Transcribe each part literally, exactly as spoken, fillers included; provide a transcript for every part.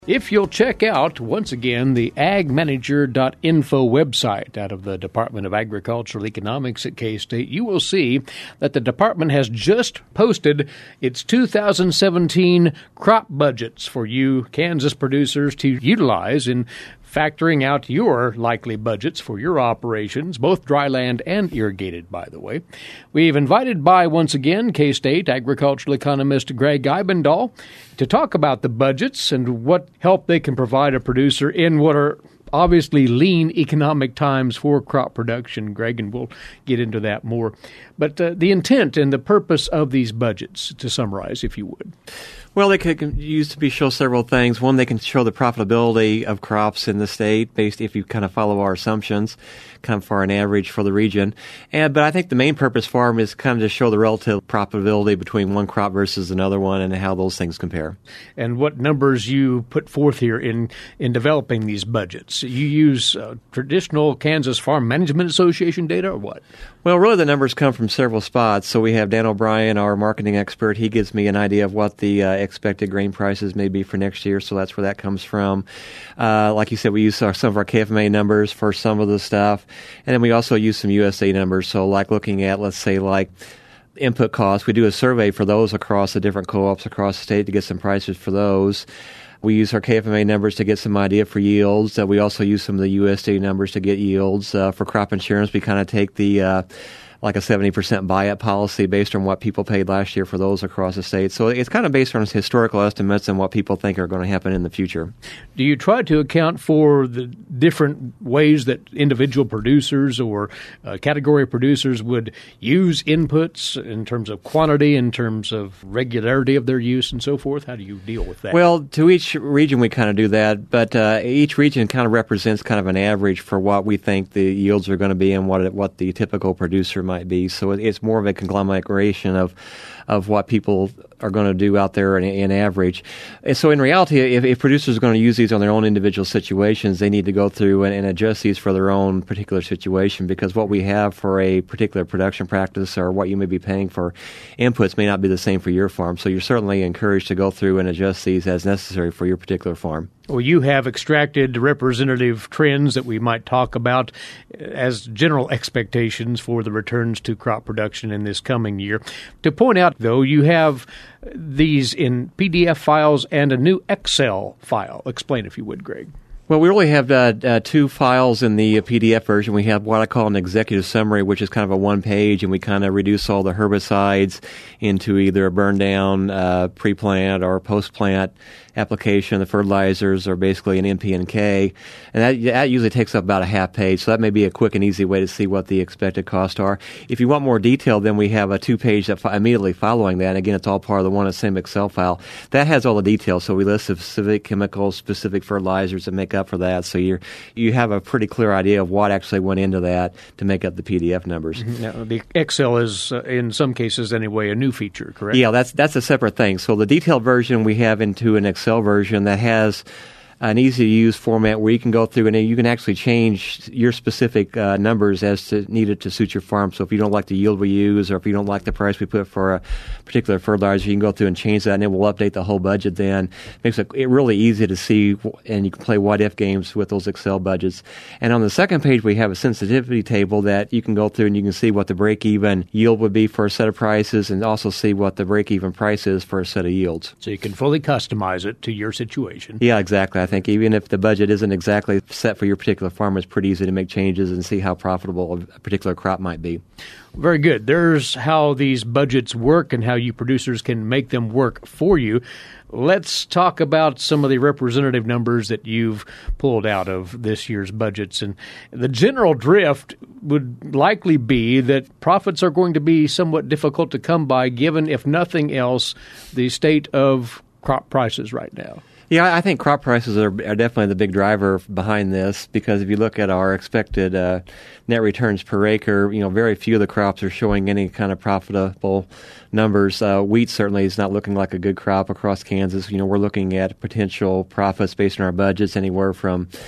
If you'll check out, once again, the ag manager dot info website out of the Department of Agricultural Economics at K-State, you will see that the department has just posted its two thousand seventeen crop budgets for you Kansas producers to utilize in factoring out your likely budgets for your operations, both dry land and irrigated, by the way. We've invited by, once again, K-State agricultural economist Greg Eibendahl to talk about the budgets and what help they can provide a producer in what are obviously lean economic times for crop production, Greg, and we'll get into that more. But uh, the intent and the purpose of these budgets, to summarize, if you would. Well, they could use to be show several things. One, they can show the profitability of crops in the state, based if you kind of follow our assumptions, kind of for an average for the region. And but I think the main purpose for them is kind of to show the relative profitability between one crop versus another one and how those things compare. And what numbers you put forth here in, in developing these budgets? You use uh, traditional Kansas Farm Management Association data or what? Well, really the numbers come from several spots. So we have Dan O'Brien, our marketing expert. He gives me an idea of what the uh, expected grain prices may be for next year, so that's where that comes from. Uh, like you said, we use our, some of our K F M A numbers for some of the stuff, and then we also use some U S D A numbers. So like looking at, let's say, like input costs, we do a survey for those across the different co-ops across the state to get some prices for those. We use our K F M A numbers to get some idea for yields. Uh, we also use some of the U S D A numbers to get yields. Uh, for crop insurance, we kind of take the uh, like a seventy percent buy-up policy based on what people paid last year for those across the state. So it's kind of based on historical estimates and what people think are going to happen in the future. Do you try to account for the different ways that individual producers or uh, category of producers would use inputs in terms of quantity, in terms of regularity of their use and so forth? How do you deal with that? Well, to each region we kind of do that, but uh, each region kind of represents kind of an average for what we think the yields are going to be and what it, what the typical producer might be. So it's more of a conglomeration of of what people are going to do out there in, in average. And so in reality, if, if producers are going to use these on their own individual situations, they need to go through and, and adjust these for their own particular situation, because what we have for a particular production practice or what you may be paying for inputs may not be the same for your farm. So you're certainly encouraged to go through and adjust these as necessary for your particular farm. Well, you have extracted representative trends that we might talk about as general expectations for the returns to crop production in this coming year. To point out, though, you have these in P D F files and a new Excel file. Explain, if you would, Greg. Well, we really have uh, uh, two files in the P D F version. We have what I call an executive summary, which is kind of a one page, and we kind of reduce all the herbicides into either a burn down, uh, pre-plant or post-plant application. The fertilizers are basically an N P and K, and that, that usually takes up about a half page. So that may be a quick and easy way to see what the expected costs are. If you want more detail, then we have a two-page that fi- immediately following that. And again, it's all part of the one and same Excel file. That has all the details. So we list the specific chemicals, specific fertilizers that make up for that. So you you have a pretty clear idea of what actually went into that to make up the P D F numbers. Mm-hmm. Now, the Excel is, uh, in some cases anyway, a new feature, correct? Yeah, that's that's a separate thing. So the detailed version we have into an Excel version that has an easy-to-use format where you can go through and you can actually change your specific uh, numbers as to needed to suit your farm. So if you don't like the yield we use, or if you don't like the price we put for a particular fertilizer, you can go through and change that, and it will update the whole budget then. Makes it really easy to see, and you can play what-if games with those Excel budgets. And on the second page, we have a sensitivity table that you can go through and you can see what the break-even yield would be for a set of prices, and also see what the break-even price is for a set of yields. So you can fully customize it to your situation. Yeah, exactly. I think even if the budget isn't exactly set for your particular farm, it's pretty easy to make changes and see how profitable a particular crop might be. Very good. There's how these budgets work and how you producers can make them work for you. Let's talk about some of the representative numbers that you've pulled out of this year's budgets. And the general drift would likely be that profits are going to be somewhat difficult to come by, given, if nothing else, the state of crop prices right now. Yeah, I think crop prices are, are definitely the big driver behind this, because if you look at our expected uh, net returns per acre, you know, very few of the crops are showing any kind of profitable numbers. Uh, wheat certainly is not looking like a good crop across Kansas. You know, we're looking at potential profits based on our budgets anywhere from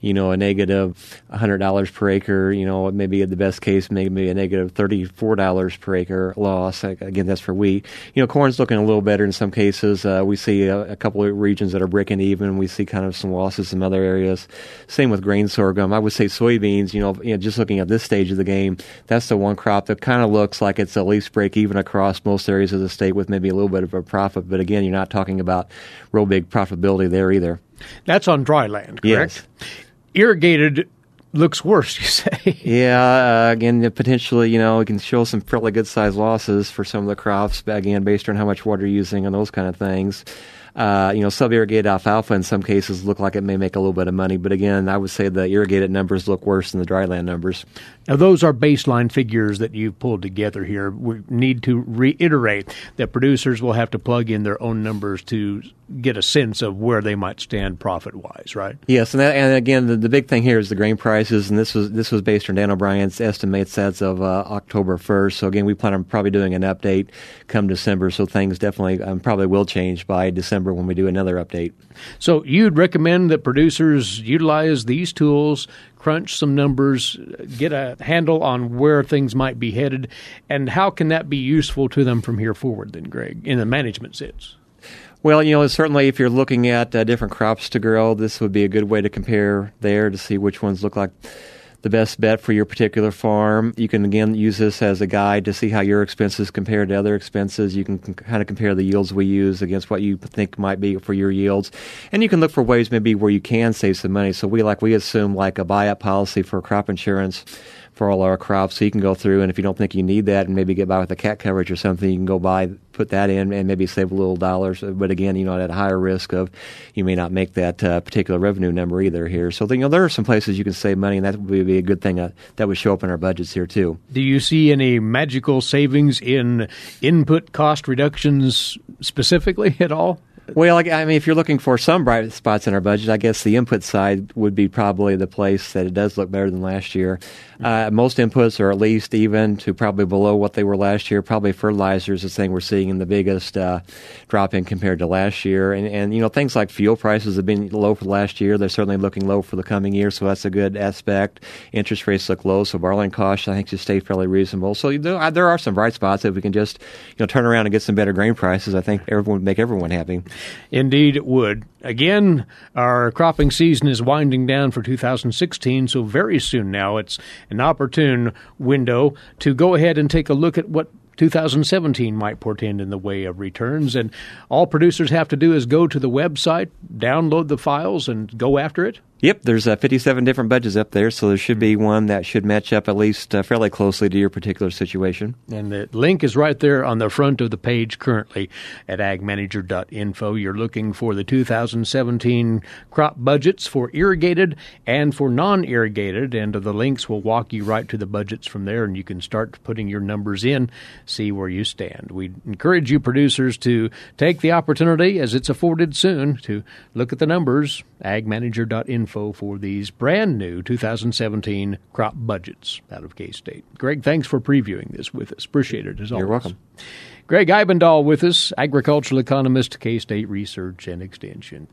you know, a negative one hundred dollars per acre, you know, maybe in the best case, maybe a negative thirty-four dollars per acre loss. Again, that's for wheat. You know, corn's looking a little better in some cases. Uh, we see a, a couple of regions that are breaking even. We see kind of some losses in other areas. Same with grain sorghum. I would say soybeans, you know, you know, just looking at this stage of the game, that's the one crop that kind of looks like it's at least break even across most areas of the state with maybe a little bit of a profit. But again, you're not talking about real big profitability there either. That's on dry land, correct? Yes. Irrigated looks worse, you say? Yeah, uh, again, potentially, you know, it can show some fairly good-sized losses for some of the crops, again, based on how much water you're using and those kind of things. Uh, you know, sub-irrigated alfalfa in some cases look like it may make a little bit of money, but again, I would say the irrigated numbers look worse than the dry land numbers. Now, those are baseline figures that you've pulled together here. We need to reiterate that producers will have to plug in their own numbers to get a sense of where they might stand profit-wise, right? Yes, and, that, and again, the, the big thing here is the grain prices, and this was this was based on Dan O'Brien's estimates as of uh, October first. So again, we plan on probably doing an update come December, so things definitely um, probably will change by December when we do another update. So you'd recommend that producers utilize these tools, crunch some numbers, get a handle on where things might be headed, and how can that be useful to them from here forward then, Greg, in the management sense? Well, you know, certainly if you're looking at uh, different crops to grow, this would be a good way to compare there to see which ones look like the best bet for your particular farm. You can, again, use this as a guide to see how your expenses compare to other expenses. You can kind of compare the yields we use against what you think might be for your yields. And you can look for ways maybe where you can save some money. So we like we assume like a buy-up policy for crop insurance for all our crops. So you can go through, and if you don't think you need that and maybe get by with a cat coverage or something, you can go buy, put that in and maybe save a little dollars. But again, you know, at a higher risk of you may not make that uh, particular revenue number either here. So, you know, there are some places you can save money, and that would be a good thing uh, that would show up in our budgets here too. Do you see any magical savings in input cost reductions specifically at all? Well, I mean, if you're looking for some bright spots in our budget, I guess the input side would be probably the place that it does look better than last year. Uh, most inputs are at least even to probably below what they were last year. Probably fertilizer is the thing we're seeing in the biggest uh, drop in compared to last year. And, and, you know, things like fuel prices have been low for last year. They're certainly looking low for the coming year, so that's a good aspect. Interest rates look low, so borrowing costs, I think, should stay fairly reasonable. So there, there are some bright spots. If we can just, you know, turn around and get some better grain prices, I think everyone would make everyone happy. Indeed, it would. Again, our cropping season is winding down for two thousand sixteen, so very soon now it's an opportune window to go ahead and take a look at what two thousand seventeen might portend in the way of returns. And all producers have to do is go to the website, download the files, and go after it. Yep, there's uh, fifty-seven different budgets up there, so there should be one that should match up at least uh, fairly closely to your particular situation. And the link is right there on the front of the page currently at ag manager dot info. You're looking for the two thousand seventeen crop budgets for irrigated and for non-irrigated, and the links will walk you right to the budgets from there, and you can start putting your numbers in, see where you stand. We encourage you producers to take the opportunity, as it's afforded soon, to look at the numbers, ag manager dot info. For these brand new two thousand seventeen crop budgets out of K-State. Greg, thanks for previewing this with us. Appreciate it, as always. You're welcome. Greg Eibendahl with us, agricultural economist, K-State Research and Extension.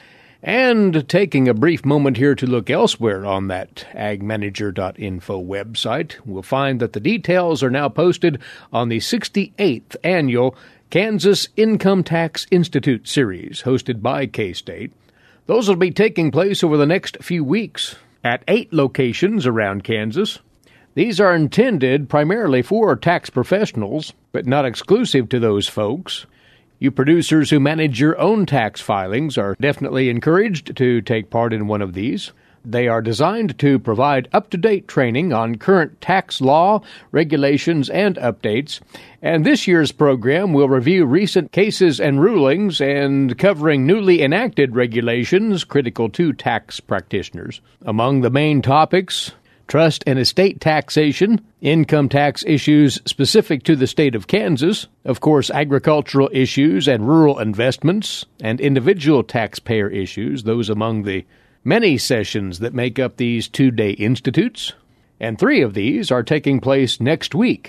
And taking a brief moment here to look elsewhere on that ag manager dot info website, we'll find that the details are now posted on the sixty-eighth annual Kansas Income Tax Institute series hosted by K-State. Those will be taking place over the next few weeks at eight locations around Kansas. These are intended primarily for tax professionals, but not exclusive to those folks. You producers who manage your own tax filings are definitely encouraged to take part in one of these. They are designed to provide up-to-date training on current tax law, regulations, and updates. And this year's program will review recent cases and rulings and covering newly enacted regulations critical to tax practitioners. Among the main topics, trust and estate taxation, income tax issues specific to the state of Kansas, of course, agricultural issues and rural investments, and individual taxpayer issues, those among the many sessions that make up these two-day institutes, and three of these are taking place next week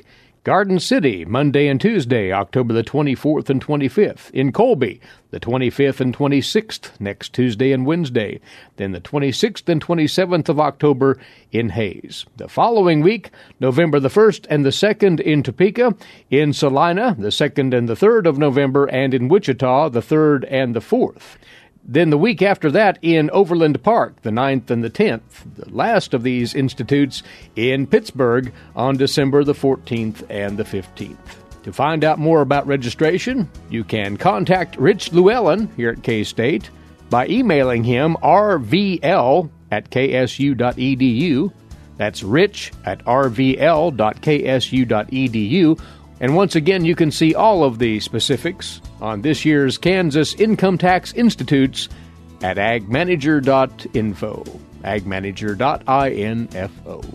Garden City, Monday and Tuesday, October the twenty-fourth and twenty-fifth. In Colby, the twenty-fifth and twenty-sixth, next Tuesday and Wednesday. Then the twenty-sixth and twenty-seventh of October in Hayes. The following week, November the first and the second in Topeka. In Salina, the second and the third of November. And in Wichita, the third and the fourth. Then the week after that in Overland Park, the ninth and the tenth, the last of these institutes in Pittsburgh on December the fourteenth and the fifteenth. To find out more about registration, you can contact Rich Llewellyn here at K-State by emailing him r v l at k s u dot e d u. That's rich at r v l dot k s u dot e d u. And once again, you can see all of the specifics on this year's Kansas Income Tax Institutes at ag manager dot info, ag manager dot info.